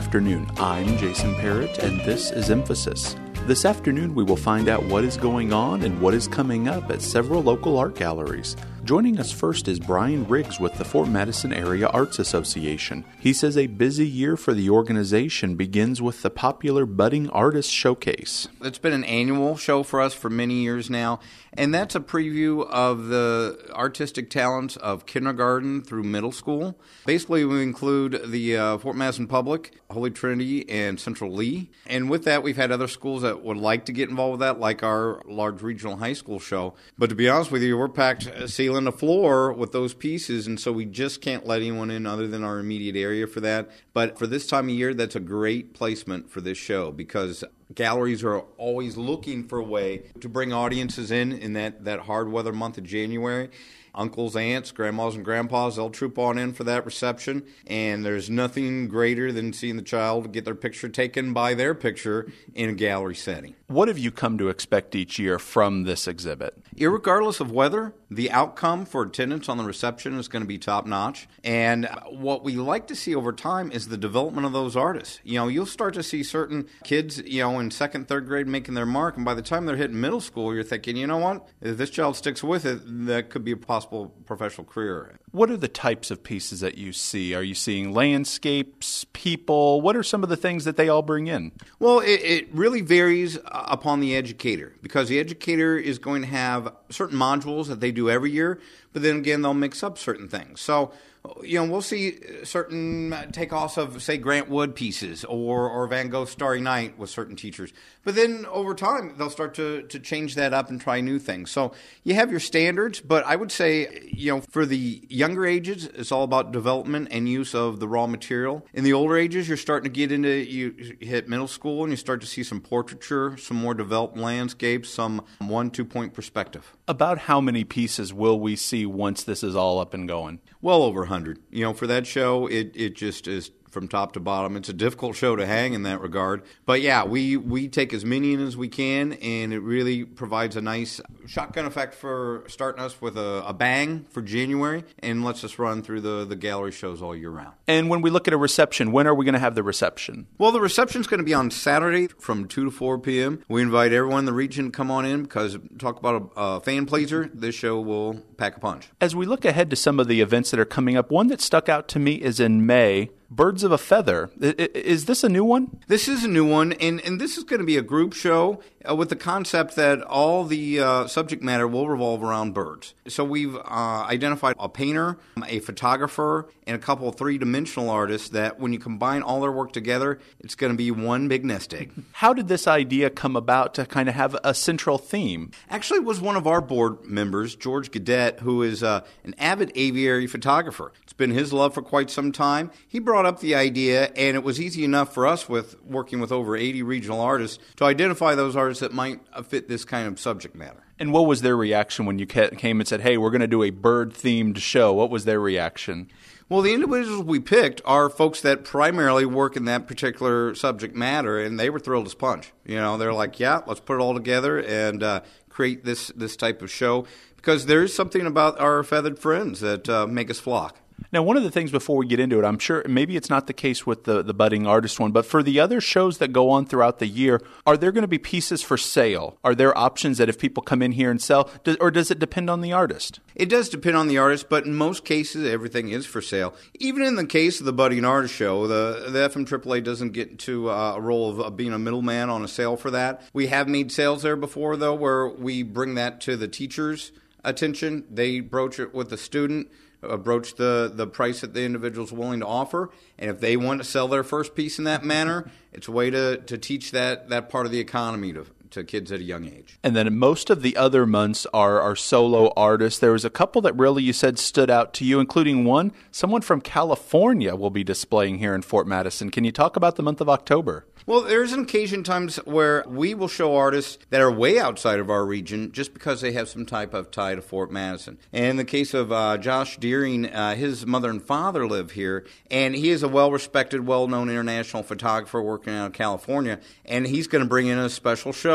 afternoon. I'm Jason Parrott, and this is Emphasis. This afternoon, we will find out what is going on and what is coming up at several local art galleries. Joining us first is Brian Riggs with the Fort Madison Area Arts Association. He says a busy year for the organization begins with the popular Budding Artist Showcase. It's been an annual show for us for many years now, and that's a preview of the artistic talents of kindergarten through middle school. Basically, we include the Fort Madison Public, Holy Trinity, and Central Lee. And with that, we've had other schools that would like to get involved with that, like our large regional high school show. But to be honest with you, we're packed ceiling to floor with those pieces, and so we just can't let anyone in other than our immediate area for that. But for this time of year, that's a great placement for this show because galleries are always looking for a way to bring audiences in that hard weather month of January. Uncles, aunts, grandmas, and grandpas, they'll troop on in for that reception, and there's nothing greater than seeing the child get their picture taken by their picture in a gallery setting. What have you come to expect each year from this exhibit? Irregardless of weather, the outcome for attendance on the reception is going to be top-notch, and what we like to see over time is the development of those artists. You'll start to see certain kids, in second, third grade making their mark, and by the time they're hitting middle school, you're thinking, you know what, if this child sticks with it, that could be a possible professional career. What are the types of pieces that you see? Are you seeing landscapes, people? What are some of the things that they all bring in? Well, it really varies upon the educator because the educator is going to have certain modules that they do every year, but then again, they'll mix up certain things. So, we'll see certain takeoffs of, say, Grant Wood pieces or Van Gogh Starry Night with certain teachers. But then over time, they'll start to change that up and try new things. So you have your standards, but I would say, for the younger ages, it's all about development and use of the raw material. In the older ages, you're starting to get into, you hit middle school and you start to see some portraiture, some more developed landscapes, some 1-2 point perspective. About how many pieces will we see once this is all up and going? Well over 100. For that show, it just is from top to bottom. It's a difficult show to hang in that regard. But yeah, we take as many in as we can, and it really provides a nice shotgun effect for starting us with a bang for January and lets us run through the gallery shows all year round. And when we look at a reception, when are we going to have the reception? Well, the reception's going to be on Saturday from 2 to 4 p.m. We invite everyone in the region to come on in because talk about a fan pleaser, this show will pack a punch. As we look ahead to some of the events that are coming up, one that stuck out to me is in May, Birds of a Feather. Is this a new one? This is a new one, and this is going to be a group show with the concept that all the subject matter will revolve around birds. So we've identified a painter, a photographer, and a couple of three-dimensional artists that when you combine all their work together, it's going to be one big nest egg. How did this idea come about to kind of have a central theme? Actually, it was one of our board members, George Gadet, who is an avid aviary photographer. It's been his love for quite some time. He brought up the idea, and it was easy enough for us with working with over 80 regional artists to identify those artists that might fit this kind of subject matter. And what was their reaction when you came and said, hey, we're going to do a bird-themed show? What was their reaction? Well, the individuals we picked are folks that primarily work in that particular subject matter, and they were thrilled as punch. They're like, yeah, let's put it all together and create this type of show because there is something about our feathered friends that make us flock. Now, one of the things before we get into it, I'm sure maybe it's not the case with the budding artist one, but for the other shows that go on throughout the year, are there going to be pieces for sale? Are there options that if people come in here and sell, or does it depend on the artist? It does depend on the artist, but in most cases, everything is for sale. Even in the case of the Budding Artist Show, the FMAAA doesn't get into a role of being a middleman on a sale for that. We have made sales there before, though, where we bring that to the teacher's attention. They broach it with the student, broach the price that the individual is willing to offer, and if they want to sell their first piece in that manner, it's a way to teach that part of the economy to kids at a young age. And then most of the other months are solo artists. There was a couple that really, you said, stood out to you, including someone from California will be displaying here in Fort Madison. Can you talk about the month of October? Well, there's an occasion times where we will show artists that are way outside of our region just because they have some type of tie to Fort Madison. And in the case of Josh Deering, his mother and father live here, and he is a well-respected, well-known international photographer working out of California, and he's going to bring in a special show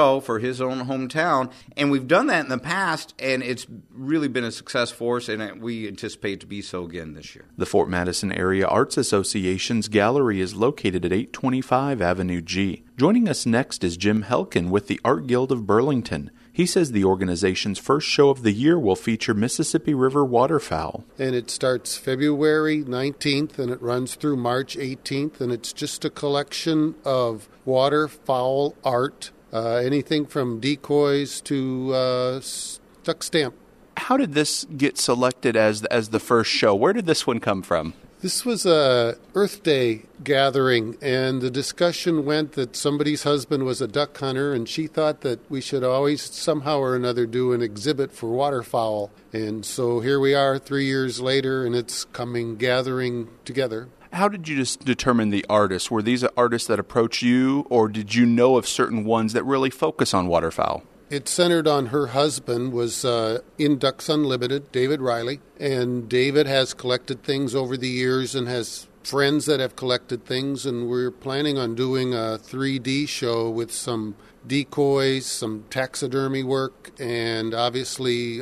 show for his own hometown. And we've done that in the past, and it's really been a success for us, and we anticipate to be so again this year. The Fort Madison Area Arts Association's gallery is located at 825 Avenue G. Joining us next is Jim Helkin with the Art Guild of Burlington. He says the organization's first show of the year will feature Mississippi River waterfowl. And it starts February 19th and it runs through March 18th, and it's just a collection of waterfowl art, anything from decoys to stuck stamp. How did this get selected as the first show? Where did this one come from? This was a Earth Day gathering, and the discussion went that somebody's husband was a duck hunter, and she thought that we should always somehow or another do an exhibit for waterfowl. And so here we are 3 years later, and it's gathering together. How did you just determine the artists? Were these artists that approached you, or did you know of certain ones that really focus on waterfowl? It centered on her husband, was in Ducks Unlimited, David Riley, and David has collected things over the years and has friends that have collected things, and we're planning on doing a 3D show with some decoys, some taxidermy work, and obviously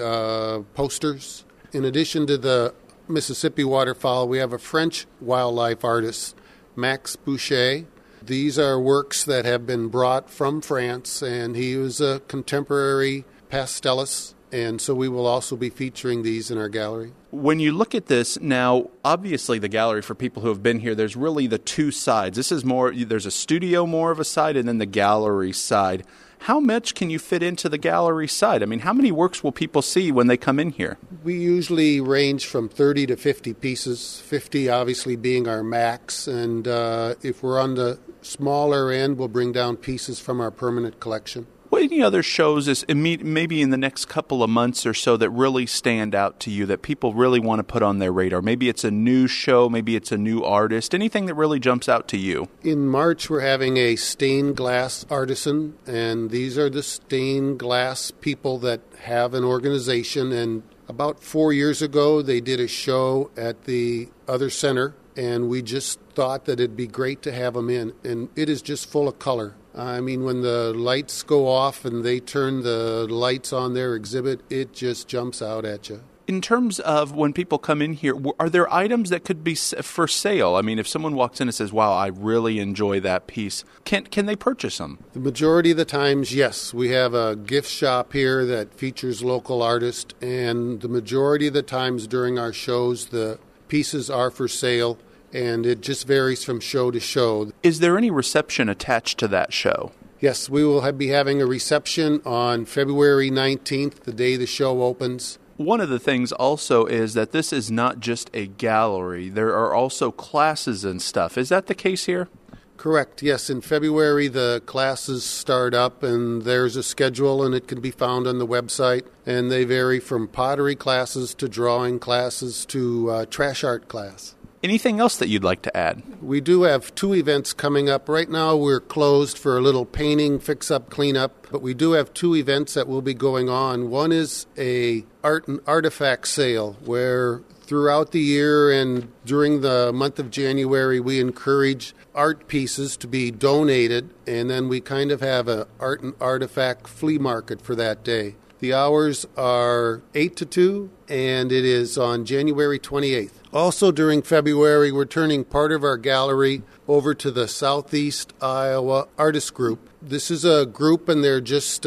posters. In addition to the Mississippi waterfowl, we have a French wildlife artist, Max Boucher. These are works that have been brought from France, and he was a contemporary pastelist, and so we will also be featuring these in our gallery. When you look at this now, obviously the gallery, for people who have been here, there's really the two sides. This is more, there's a studio more of a side and then the gallery side. How much can you fit into the gallery side? I mean, how many works will people see when they come in here? We usually range from 30 to 50 pieces, 50 obviously being our max, and if we're on the smaller end, we'll bring down pieces from our permanent collection. What any other shows is maybe in the next couple of months or so that really stand out to you, that people really want to put on their radar? Maybe it's a new show, maybe it's a new artist, anything that really jumps out to you? In March, we're having a stained glass artisan, and these are the stained glass people that have an organization, and about 4 years ago, they did a show at the other center, and we just thought that it'd be great to have them in, and it is just full of color. I mean, when the lights go off and they turn the lights on their exhibit, it just jumps out at you. In terms of when people come in here, are there items that could be for sale? I mean, if someone walks in and says, wow, I really enjoy that piece, can they purchase them? The majority of the times, yes. We have a gift shop here that features local artists, and the majority of the times during our shows, the pieces are for sale. And it just varies from show to show. Is there any reception attached to that show? Yes, we will be having a reception on February 19th, the day the show opens. One of the things also is that this is not just a gallery. There are also classes and stuff. Is that the case here? Correct, yes. In February, the classes start up, and there's a schedule, and it can be found on the website. And they vary from pottery classes to drawing classes to trash art class. Anything else that you'd like to add? We do have 2 events coming up. Right now we're closed for a little painting, fix-up, clean-up, but we do have 2 events that will be going on. One is a art and artifact sale where throughout the year and during the month of January we encourage art pieces to be donated, and then we kind of have an art and artifact flea market for that day. The hours are 8 to 2, and it is on January 28th. Also during February, we're turning part of our gallery over to the Southeast Iowa Artist Group. This is a group, and they just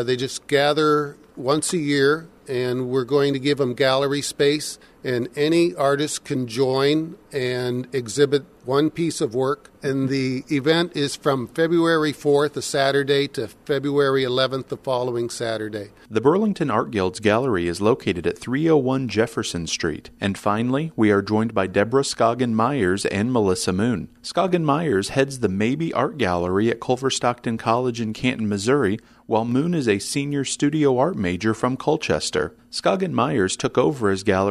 gather once a year, and we're going to give them gallery space, and any artist can join and exhibit one piece of work. And the event is from February 4th, a Saturday, to February 11th, the following Saturday. The Burlington Art Guild's gallery is located at 301 Jefferson Street. And finally, we are joined by Deborah Scoggin-Myers and Melissa Moon. Scoggin-Myers heads the Maybe Art Gallery at Culver Stockton College in Canton, Missouri, while Moon is a senior studio art major from Colchester. Scoggin-Myers took over as gallery director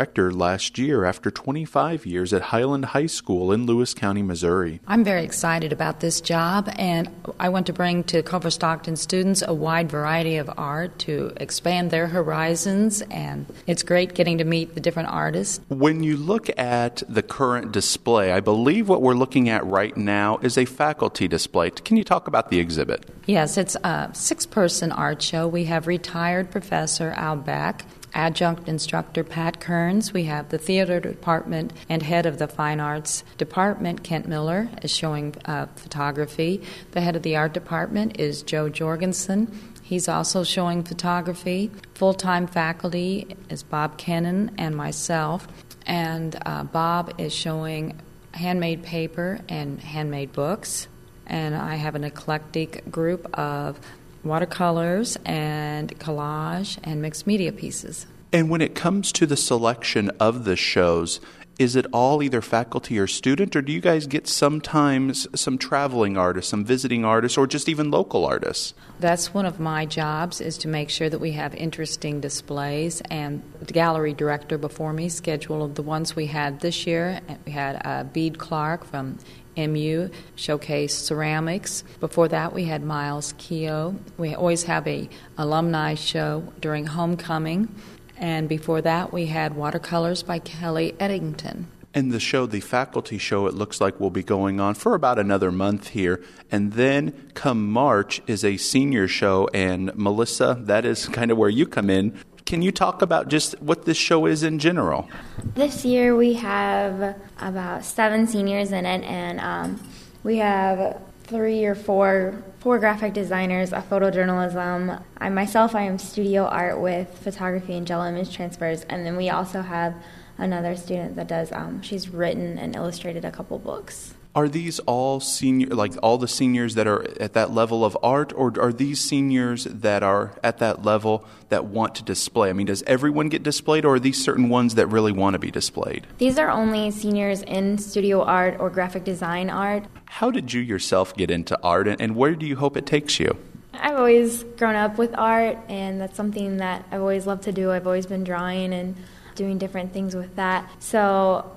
director last year after 25 years at Highland High School in Lewis County, Missouri. I'm very excited about this job, and I want to bring to Culver Stockton students a wide variety of art to expand their horizons, and it's great getting to meet the different artists. When you look at the current display, I believe what we're looking at right now is a faculty display. Can you talk about the exhibit? Yes, it's a 6-person art show. We have retired Professor Al Beck, adjunct instructor Pat Kearns. We have the theater department and head of the fine arts department, Kent Miller, is showing photography. The head of the art department is Joe Jorgensen. He's also showing photography. Full-time faculty is Bob Kennan and myself. And Bob is showing handmade paper and handmade books. And I have an eclectic group of watercolors and collage and mixed media pieces. And when it comes to the selection of the shows, is it all either faculty or student, or do you guys get sometimes some traveling artists, some visiting artists, or just even local artists? That's one of my jobs, is to make sure that we have interesting displays. And the gallery director before me scheduled the ones we had this year. We had Bede Clark from MU showcase ceramics. Before that, we had Miles Keogh. We always have a alumni show during homecoming. And before that, we had watercolors by Kelly Eddington. And the show, the faculty show, it looks like will be going on for about another month here. And then come March is a senior show. And Melissa, that is kind of where you come in. Can you talk about just what this show is in general? This year we have about 7 seniors in it, and we have 3 or 4 graphic designers, a photojournalism. I am studio art with photography and gel image transfers, and then we also have another student that does, she's written and illustrated a couple books. Are these all senior, like all the seniors that are at that level of art, or are these seniors that are at that level that want to display? I mean, does everyone get displayed, or are these certain ones that really want to be displayed? These are only seniors in studio art or graphic design art. How did you yourself get into art, and where do you hope it takes you? I've always grown up with art, and that's something that I've always loved to do. I've always been drawing and doing different things with that. So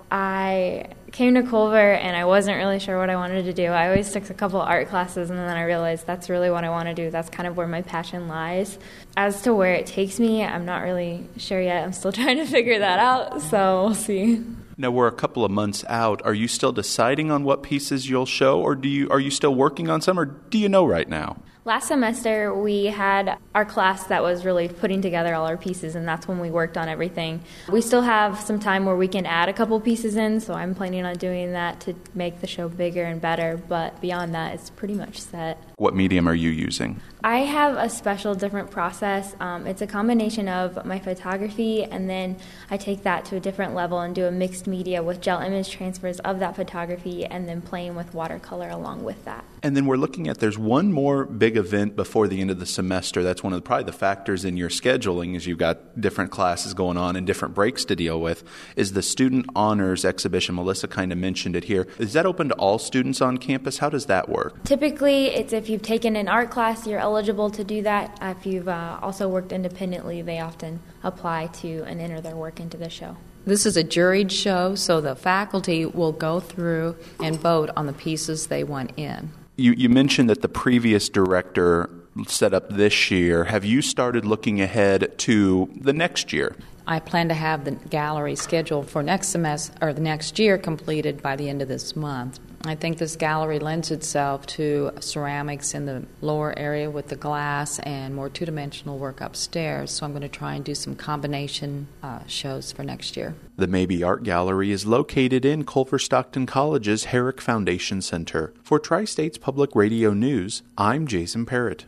I came to Culver, and I wasn't really sure what I wanted to do. I always took a couple art classes, and then I realized that's really what I want to do. That's kind of where my passion lies. As to where it takes me, I'm not really sure yet. I'm still trying to figure that out, so we'll see. Now, we're a couple of months out. Are you still deciding on what pieces you'll show, or are you still working on some, or do you know right now? Last semester, we had our class that was really putting together all our pieces, and that's when we worked on everything. We still have some time where we can add a couple pieces in, so I'm planning on doing that to make the show bigger and better, but beyond that, it's pretty much set. What medium are you using? I have a special different process. It's a combination of my photography, and then I take that to a different level and do a mixed media with gel image transfers of that photography, and then playing with watercolor along with that. And then we're looking at, there's one more big event before the end of the semester. That's one of probably the factors in your scheduling, is you've got different classes going on and different breaks to deal with, is the Student Honors Exhibition. Melissa kind of mentioned it here. Is that open to all students on campus? How does that work? Typically, it's if you've taken an art class, you're eligible to do that. If you've also worked independently, they often apply to and enter their work into the show. This is a juried show, so the faculty will go through and vote on the pieces they want in. You mentioned that the previous director set up this year. Have you started looking ahead to the next year? I plan to have the gallery scheduled for next semester or the next year completed by the end of this month. I think this gallery lends itself to ceramics in the lower area with the glass and more two-dimensional work upstairs, so I'm going to try and do some combination shows for next year. The Mabee Art Gallery is located in Culver Stockton College's Herrick Foundation Center. For Tri-States Public Radio News, I'm Jason Parrott.